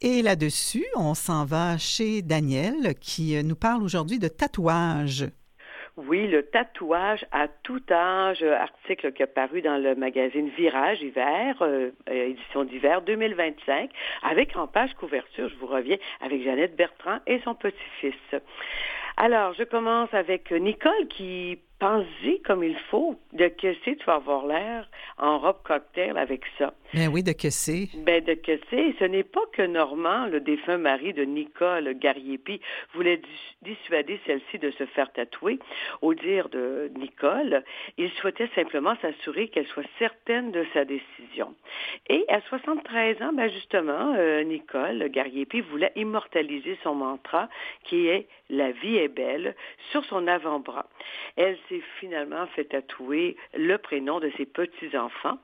Et là-dessus, on s'en va chez Daniel qui nous parle aujourd'hui de tatouage. Oui, le tatouage à tout âge, article qui a paru dans le magazine Virage hiver, édition d'hiver 2025, avec en page couverture, je vous reviens, avec Jeannette Bertrand et son petit-fils. Alors, je commence avec Nicole qui pense-y comme il faut. De que c'est, tu vas avoir l'air en robe cocktail avec ça. Ben oui, de que c'est. Ben de que c'est. Ce n'est pas que Normand, le défunt mari de Nicole Gariepi, voulait dissuader celle-ci de se faire tatouer. Au dire de Nicole, il souhaitait simplement s'assurer qu'elle soit certaine de sa décision. Et à 73 ans, ben justement, Nicole Gariepi voulait immortaliser son mantra qui est « La vie est belle » sur son avant-bras. Elle s'est finalement fait tatouer le prénom de ses petits-enfants,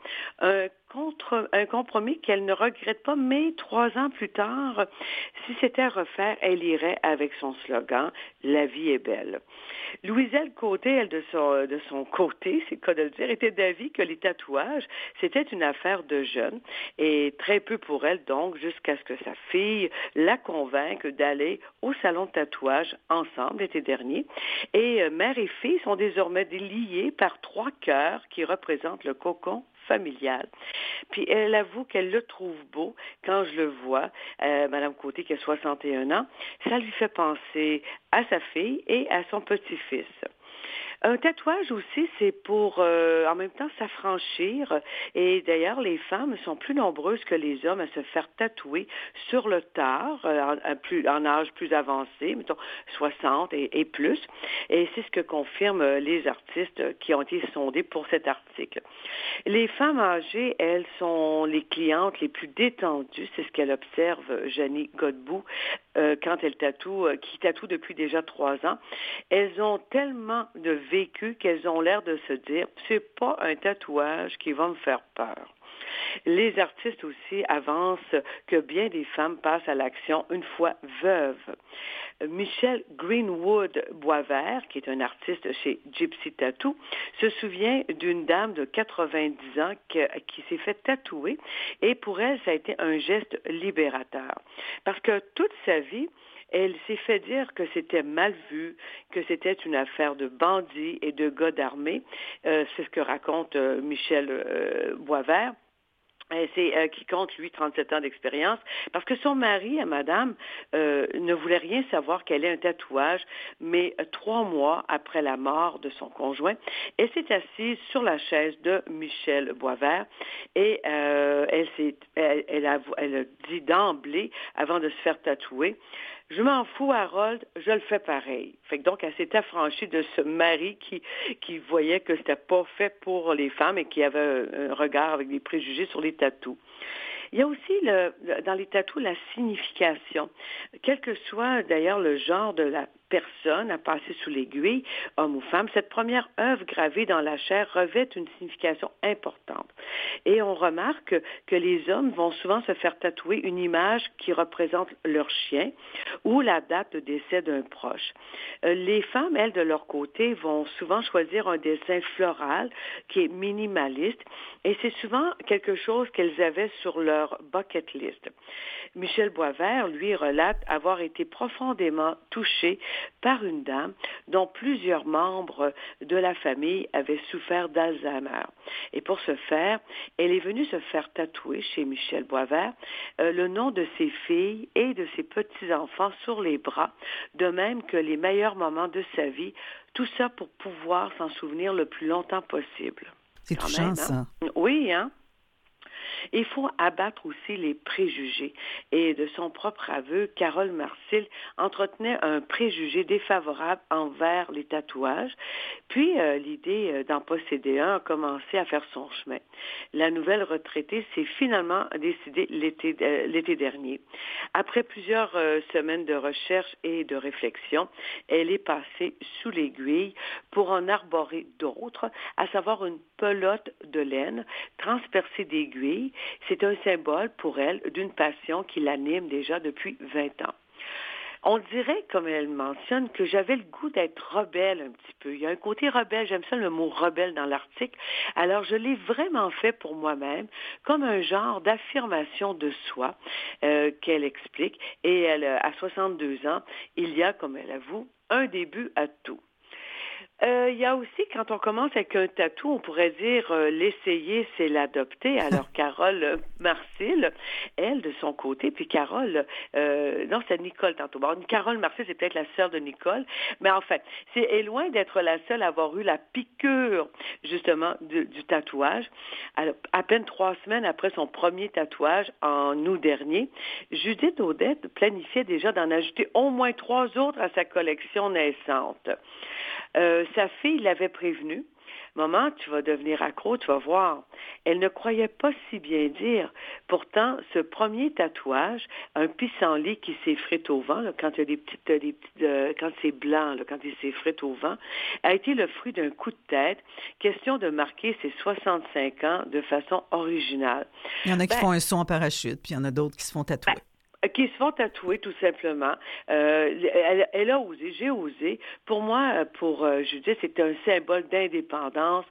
un compromis qu'elle ne regrette pas, mais 3 ans plus tard, si c'était à refaire, elle irait avec son slogan « La vie est belle ». Louiselle Côté, elle, de son côté, c'est le cas de le dire, était d'avis que les tatouages, c'était une affaire de jeunes, et très peu pour elle, donc, jusqu'à ce que sa fille la convainque d'aller au salon de tatouage ensemble l'été dernier. Et mère et fille sont désormais liées par 3 cœurs qui représentent le cocon familiale. Puis elle avoue qu'elle le trouve beau quand je le vois, Madame Côté qui a 61 ans, ça lui fait penser à sa fille et à son petit-fils. Un tatouage aussi, c'est pour en même temps s'affranchir. Et d'ailleurs, les femmes sont plus nombreuses que les hommes à se faire tatouer sur le tard, en âge plus avancé, mettons 60 et plus. Et c'est ce que confirment les artistes qui ont été sondés pour cet article. Les femmes âgées, elles, sont les clientes les plus détendues. C'est ce qu'elle observe, Janie Godbout, quand elle qui tatoue depuis déjà 3 ans. Elles ont tellement de vécu qu'elles ont l'air de se dire, c'est pas un tatouage qui va me faire peur. Les artistes aussi avancent que bien des femmes passent à l'action une fois veuves. Michel Greenwood Boisvert, qui est un artiste chez Gypsy Tattoo, se souvient d'une dame de 90 ans qui s'est fait tatouer et pour elle, ça a été un geste libérateur. Parce que toute sa vie, elle s'est fait dire que c'était mal vu, que c'était une affaire de bandits et de gars d'armée. C'est ce que raconte Michel Boisvert. C'est qui compte, lui, 37 ans d'expérience, parce que son mari, madame, ne voulait rien savoir qu'elle ait un tatouage, mais 3 mois après la mort de son conjoint, elle s'est assise sur la chaise de Michel Boisvert et elle a dit d'emblée, avant de se faire tatouer, je m'en fous, Harold, je le fais pareil. Fait que donc, elle s'est affranchie de ce mari qui voyait que c'était pas fait pour les femmes et qui avait un regard avec des préjugés sur les tatous. Il y a aussi dans les tatous la signification. Quel que soit d'ailleurs le genre de la personne à passer sous l'aiguille, homme ou femme, cette première œuvre gravée dans la chair revêt une signification importante. Et on remarque que les hommes vont souvent se faire tatouer une image qui représente leur chien ou la date de décès d'un proche. Les femmes, elles, de leur côté, vont souvent choisir un dessin floral qui est minimaliste et c'est souvent quelque chose qu'elles avaient sur leur bucket list. Michel Boisvert, lui, relate avoir été profondément touché par une dame dont plusieurs membres de la famille avaient souffert d'Alzheimer. Et pour ce faire, elle est venue se faire tatouer chez Michel Boisvert le nom de ses filles et de ses petits-enfants sur les bras, de même que les meilleurs moments de sa vie, tout ça pour pouvoir s'en souvenir le plus longtemps possible. C'est quand touchant, même, hein? Ça. Oui, hein? Il faut abattre aussi les préjugés. Et de son propre aveu, Carole Marcil entretenait un préjugé défavorable envers les tatouages. Puis, l'idée d'en posséder un a commencé à faire son chemin. La nouvelle retraitée s'est finalement décidée l'été dernier. Après plusieurs semaines de recherche et de réflexion, elle est passée sous l'aiguille pour en arborer d'autres, à savoir une pelote de laine transpercée d'aiguilles. C'est un symbole pour elle d'une passion qui l'anime déjà depuis 20 ans. On dirait, comme elle mentionne, que j'avais le goût d'être rebelle un petit peu. Il y a un côté rebelle, j'aime ça le mot rebelle dans l'article. Alors, je l'ai vraiment fait pour moi-même, comme un genre d'affirmation de soi qu'elle explique. Et elle, à 62 ans, il y a, comme elle avoue, un début à tout. Il y a aussi, quand on commence avec un tatou, on pourrait dire l'essayer, c'est l'adopter. Alors, Carole Marcil, elle, de son côté, puis Carole, non, c'est Nicole tantôt. Bon, Carole Marcil, c'est peut-être la sœur de Nicole, mais en fait, elle est loin d'être la seule à avoir eu la piqûre, justement, du tatouage. Alors, à peine 3 semaines après son premier tatouage, en août dernier, Judith Audette planifiait déjà d'en ajouter au moins 3 autres à sa collection naissante. Sa fille l'avait prévenue. Maman, tu vas devenir accro, tu vas voir. Elle ne croyait pas si bien dire. Pourtant, ce premier tatouage, un pissenlit qui s'effrite au vent, là, quand il y a des petites, quand c'est blanc, là, quand il s'effrite au vent, a été le fruit d'un coup de tête. Question de marquer ses 65 ans de façon originale. Il y en a qui font un saut en parachute, puis il y en a d'autres qui se font tatouer. Qui se font tatouer, tout simplement. Elle a osé, j'ai osé. Pour moi, pour Judith, c'est un symbole d'indépendance,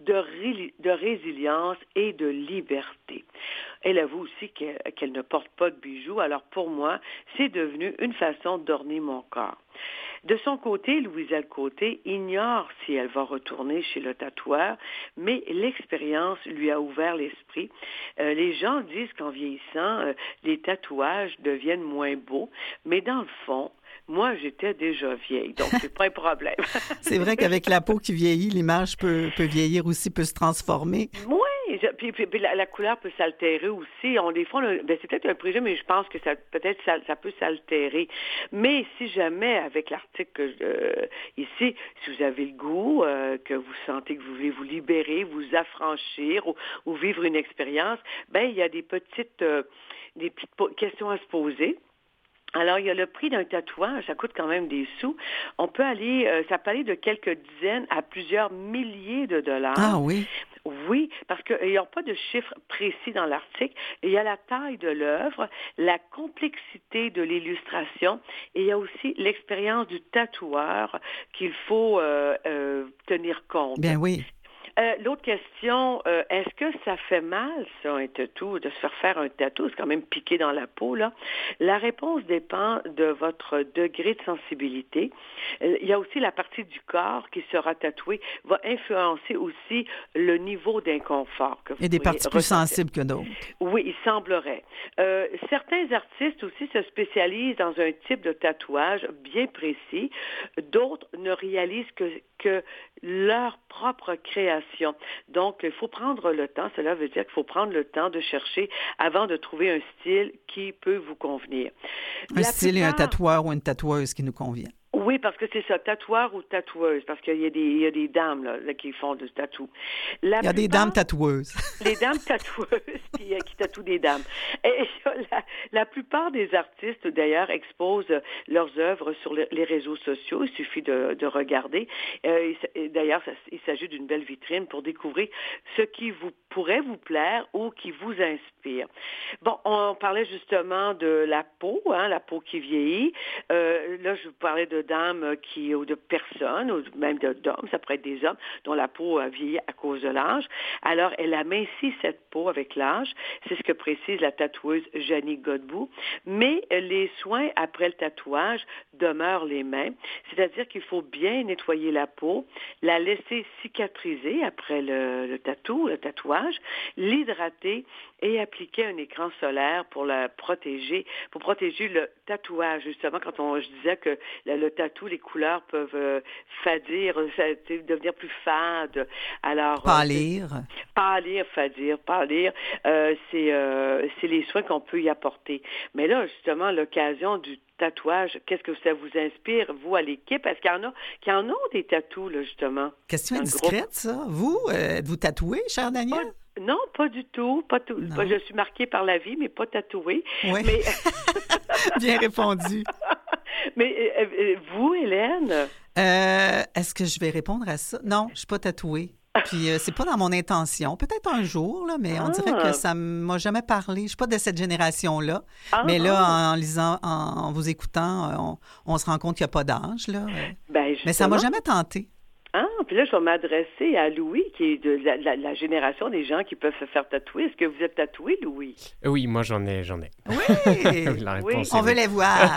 de résilience et de liberté. Elle avoue aussi qu'elle ne porte pas de bijoux. Alors pour moi, c'est devenu une façon d'orner mon corps. De son côté, Louiselle Côté ignore si elle va retourner chez le tatoueur, mais l'expérience lui a ouvert l'esprit. Les gens disent qu'en vieillissant, les tatouages deviennent moins beaux, mais dans le fond, moi, j'étais déjà vieille, donc c'est pas un problème. C'est vrai qu'avec la peau qui vieillit, l'image peut vieillir aussi, peut se transformer. Oui, puis la couleur peut s'altérer aussi. Des fois, c'est peut-être un préjugé, mais je pense que ça peut s'altérer. Mais si jamais, avec l'article ici, si vous avez le goût, que vous sentez que vous voulez vous libérer, vous affranchir ou vivre une expérience, il y a des petites questions à se poser. Alors, il y a le prix d'un tatouage, ça coûte quand même des sous. Ça peut aller de quelques dizaines à plusieurs milliers de dollars. Ah oui? Oui, parce qu'il n'y a pas de chiffre précis dans l'article. Il y a la taille de l'œuvre, la complexité de l'illustration et il y a aussi l'expérience du tatoueur qu'il faut tenir compte. Bien oui. L'autre question, est-ce que ça fait mal, ça, un tatou, de se faire un tatou? C'est quand même piqué dans la peau, là. La réponse dépend de votre degré de sensibilité. Il y a aussi la partie du corps qui sera tatouée, va influencer aussi le niveau d'inconfort que vous Il y a des parties plus sensibles que d'autres. Oui, il semblerait. Certains artistes aussi se spécialisent dans un type de tatouage bien précis. D'autres ne réalisent que leur propre création. Donc, il faut prendre le temps. Cela veut dire qu'il faut prendre le temps de chercher avant de trouver un style qui peut vous convenir. Un style et un tatoueur ou une tatoueuse qui nous convient. Oui, parce que c'est ça, tatoueur ou tatoueuse, parce qu'il y a des dames là, qui font du tatou. Il y a des dames tatoueuses. Les dames tatoueuses qui tatouent des dames. Et la plupart des artistes, d'ailleurs, exposent leurs œuvres sur les réseaux sociaux. Il suffit de regarder. D'ailleurs, il s'agit d'une belle vitrine pour découvrir ce qui pourrait vous plaire ou qui vous inspire. Bon, on parlait justement de la peau qui vieillit. Là, je vous parlais de dames ou de personnes, ou même d'hommes, ça pourrait être des hommes, dont la peau a vieilli à cause de l'âge. Alors, elle amincit cette peau avec l'âge. C'est ce que précise la tatoueuse Janie Godbout. Mais les soins après le tatouage demeurent les mêmes. C'est-à-dire qu'il faut bien nettoyer la peau, la laisser cicatriser après le tatouage, l'hydrater et appliquer un écran solaire pour protéger le tatouage. Justement, je disais que le tatou, les couleurs peuvent fadir, devenir plus fades. Alors, pâlir, fadir, pâlir, c'est les soins qu'on peut y apporter. Mais là, justement, l'occasion du tatouage, qu'est-ce que ça vous inspire, vous, à l'équipe? Est-ce qu'il y en a qui en ont des tatous, là, justement? Question indiscrète, ça. Vous, êtes-vous tatouée, chère Danielle? Non, pas du tout. Je suis marquée par la vie, mais pas tatouée. Oui. Mais... Bien répondu. Mais vous, Hélène? Est-ce que je vais répondre à ça? Non, je ne suis pas tatouée. Puis c'est pas dans mon intention. Peut-être un jour, là, mais on dirait que ça m'a jamais parlé. Je suis pas de cette génération-là. Mais là, en lisant, en vous écoutant, on se rend compte qu'il n'y a pas d'âge, là. Mais ça m'a jamais tenté. Puis là, je vais m'adresser à Louis, qui est de la génération des gens qui peuvent se faire tatouer. Est-ce que vous êtes tatoué, Louis? Oui, moi, j'en ai. Oui! La réponse on veut les voir.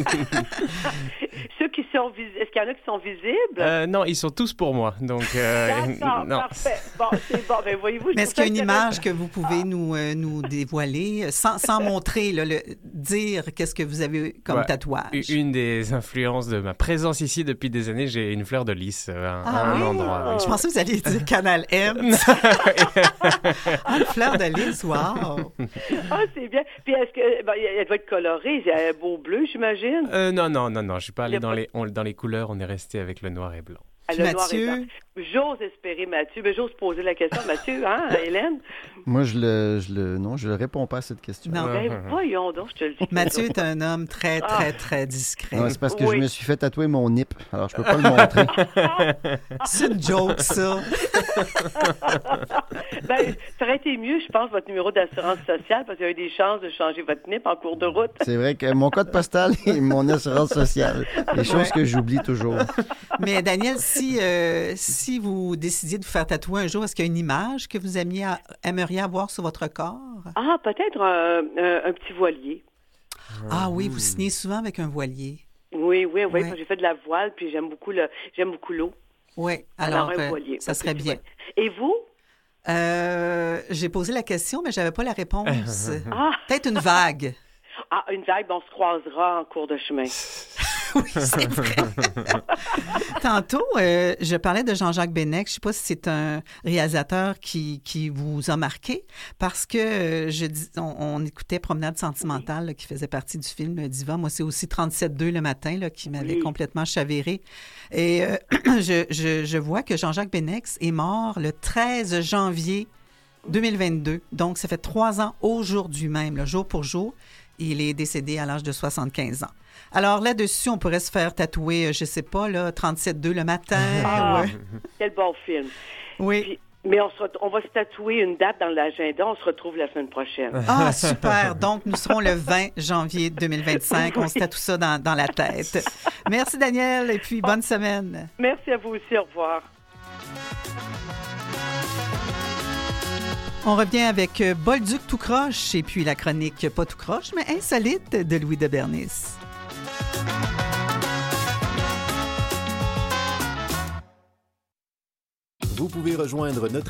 Ceux qui sont visibles, est-ce qu'il y en a qui sont visibles? Non, ils sont tous pour moi. Donc, D'accord, non. parfait. Bon, c'est bon. Ben, voyez-vous, mais est-ce qu'il y a une image que vous pouvez nous dévoiler, sans montrer, là, dire qu'est-ce que vous avez comme tatouage? Une des influences de ma présence ici depuis des années, j'ai une fleur de lys à un endroit. Je pensais que vous alliez dire Canal M. Une fleur de lys, wow! C'est bien. Puis est-ce que elle doit être colorée? C'est un beau bleu, j'imagine? Non. Je suis pas allé dans les couleurs. On est resté avec le noir et blanc. Mathieu? J'ose espérer, Mathieu. Mais j'ose poser la question, Mathieu, Hélène? Moi, je ne réponds pas à cette question. Non. Voyons donc, je te le dis. Mathieu est un homme très, très, très discret. Non, c'est parce que je me suis fait tatouer mon nip, alors je peux pas le montrer. C'est une joke, ça. Ça aurait été mieux, je pense, votre numéro d'assurance sociale, parce qu'il y a eu des chances de changer votre nip en cours de route. C'est vrai que mon code postal et mon assurance sociale, des choses que j'oublie toujours. Mais Daniel, si vous décidiez de vous faire tatouer un jour, est-ce qu'il y a une image que vous aimeriez avoir sur votre corps? Peut-être un petit voilier. Ah oui, vous signez souvent avec un voilier. Oui, parce que j'ai fait de la voile, puis j'aime beaucoup l'eau. Oui, alors un voilier, ça serait bien. Et vous? J'ai posé la question, mais je n'avais pas la réponse. Peut-être une vague. Une vague, on se croisera en cours de chemin. Oui, c'est vrai. Tantôt, je parlais de Jean-Jacques Bénec. Je ne sais pas si c'est un réalisateur qui vous a marqué, parce que on écoutait Promenade sentimentale, là, qui faisait partie du film Diva. Moi, c'est aussi 37.2 le matin, là, qui m'avait complètement chaviré. Et je vois que Jean-Jacques Bénec est mort le 13 janvier 2022. Donc, ça fait 3 ans aujourd'hui même, là, jour pour jour. Il est décédé à l'âge de 75 ans. Alors là-dessus, on pourrait se faire tatouer, je sais pas, là, 37.2 le matin. Quel bon film. Oui. Mais on va se tatouer une date dans l'agenda. On se retrouve la semaine prochaine. Ah, super. Donc, nous serons le 20 janvier 2025. On se tatoue ça dans la tête. Merci, Daniel, et puis bonne semaine. Merci à vous aussi. Au revoir. On revient avec Bolduc tout croche et puis la chronique pas tout croche, mais insolite de Louis de Bernis. Vous pouvez rejoindre notre